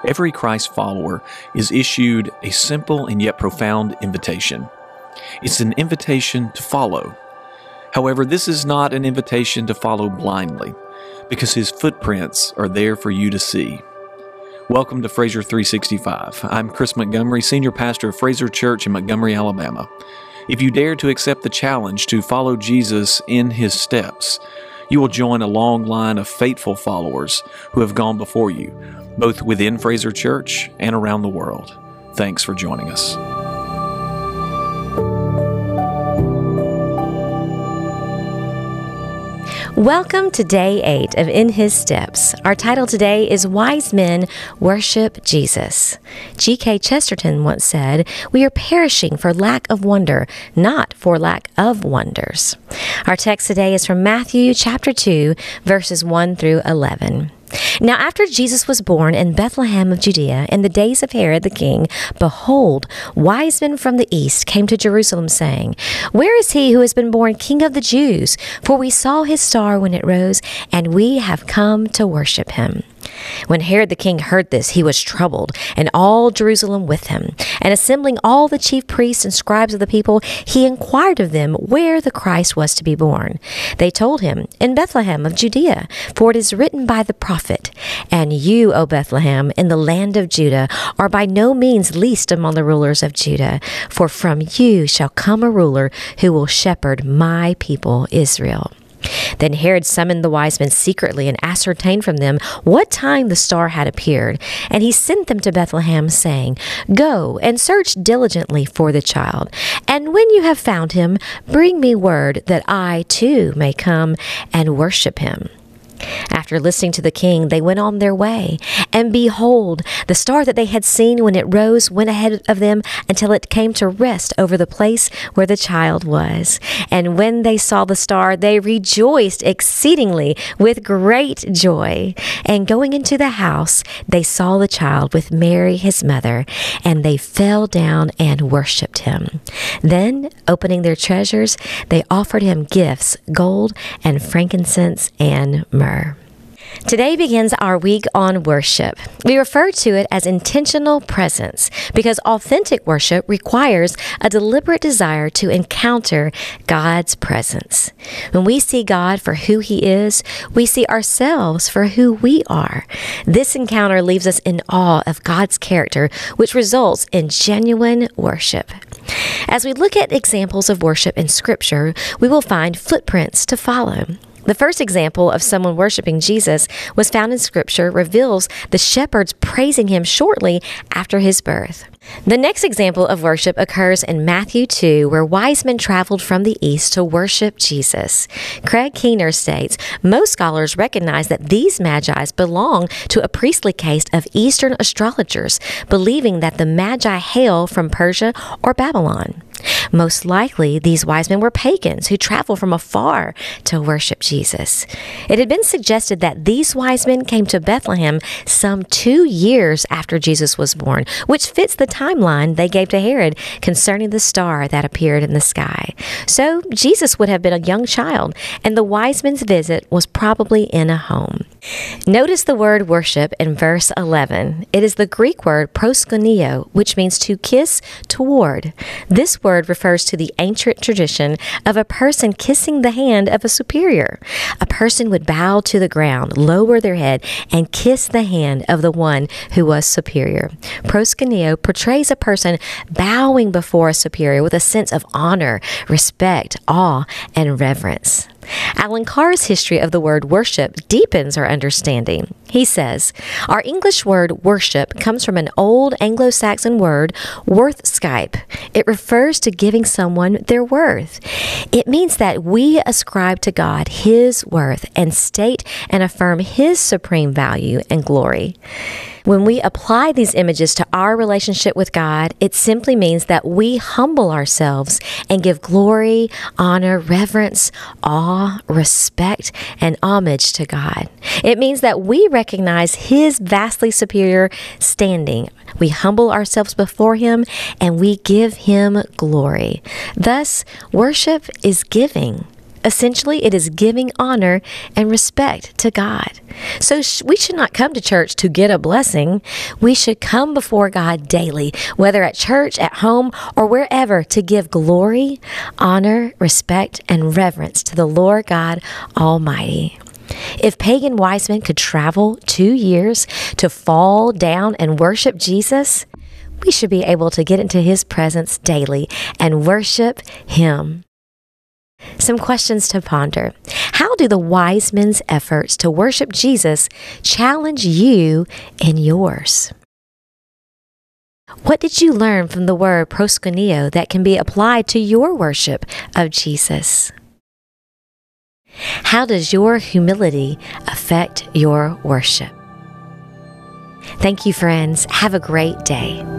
every Christ follower is issued a simple and yet profound invitation. It's an invitation to follow. However, this is not an invitation to follow blindly, because His footprints are there for you to see. Welcome to Fraser 365. I'm Chris Montgomery, Senior Pastor of Fraser Church in Montgomery, Alabama. If you dare to accept the challenge to follow Jesus in His steps, you will join a long line of faithful followers who have gone before you, both within Fraser Church and around the world. Thanks for joining us. Welcome to Day 8 of In His Steps. Our title today is Wise Men Worship Jesus. G.K. Chesterton once said, "We are perishing for lack of wonder, not for lack of wonders." Our text today is from Matthew chapter 2, verses 1 through 11. Now after Jesus was born in Bethlehem of Judea in the days of Herod the king, behold, wise men from the east came to Jerusalem, saying, "Where is he who has been born King of the Jews? For we saw his star when it rose, and we have come to worship him." When Herod the king heard this, he was troubled, and all Jerusalem with him. And assembling all the chief priests and scribes of the people, he inquired of them where the Christ was to be born. They told him, "In Bethlehem of Judea, for it is written by the prophet, And you, O Bethlehem, in the land of Judah, are by no means least among the rulers of Judah, for from you shall come a ruler who will shepherd my people Israel." Then Herod summoned the wise men secretly and ascertained from them what time the star had appeared. And he sent them to Bethlehem, saying, "Go and search diligently for the child. And when you have found him, bring me word that I too may come and worship him." After listening to the king, they went on their way. And behold, the star that they had seen when it rose went ahead of them until it came to rest over the place where the child was. And when they saw the star, they rejoiced exceedingly with great joy. And going into the house, they saw the child with Mary his mother, and they fell down and worshipped him. Then, opening their treasures, they offered him gifts, gold and frankincense and myrrh. Today begins our week on worship. We refer to it as intentional presence because authentic worship requires a deliberate desire to encounter God's presence. When we see God for who He is, we see ourselves for who we are. This encounter leaves us in awe of God's character, which results in genuine worship. As we look at examples of worship in Scripture, we will find footprints to follow. The first example of someone worshiping Jesus was found in Scripture, reveals the shepherds praising Him shortly after His birth. The next example of worship occurs in Matthew 2, where wise men traveled from the east to worship Jesus. Craig Keener states, "Most scholars recognize that these magi belong to a priestly caste of Eastern astrologers, believing that the magi hail from Persia or Babylon. Most likely, these wise men were pagans who traveled from afar to worship Jesus. It had been suggested that these wise men came to Bethlehem some 2 years after Jesus was born, which fits the timeline they gave to Herod concerning the star that appeared in the sky. So Jesus would have been a young child, and the wise men's visit was probably in a home. Notice the word worship in verse 11. It is the Greek word proskuneo, which means to kiss toward. This word refers to the ancient tradition of a person kissing the hand of a superior. A person would bow to the ground, lower their head, and kiss the hand of the one who was superior. Proskuneo portrays a person bowing before a superior with a sense of honor, respect, awe, and reverence. Alan Carr's history of the word worship deepens our understanding. He says, "Our English word worship comes from an old Anglo-Saxon word, worthscape. It refers to giving someone their worth. It means that we ascribe to God His worth and state and affirm His supreme value and glory." When we apply these images to our relationship with God, it simply means that we humble ourselves and give glory, honor, reverence, awe, respect, and homage to God. It means that we recognize His vastly superior standing. We humble ourselves before Him and we give Him glory. Thus, worship is giving. Essentially, it is giving honor and respect to God. So we should not come to church to get a blessing. We should come before God daily, whether at church, at home, or wherever, to give glory, honor, respect, and reverence to the Lord God Almighty. If pagan wise men could travel 2 years to fall down and worship Jesus, we should be able to get into his presence daily and worship him. Some questions to ponder. How do the wise men's efforts to worship Jesus challenge you in yours? What did you learn from the word proskuneo that can be applied to your worship of Jesus? How does your humility affect your worship? Thank you, friends. Have a great day.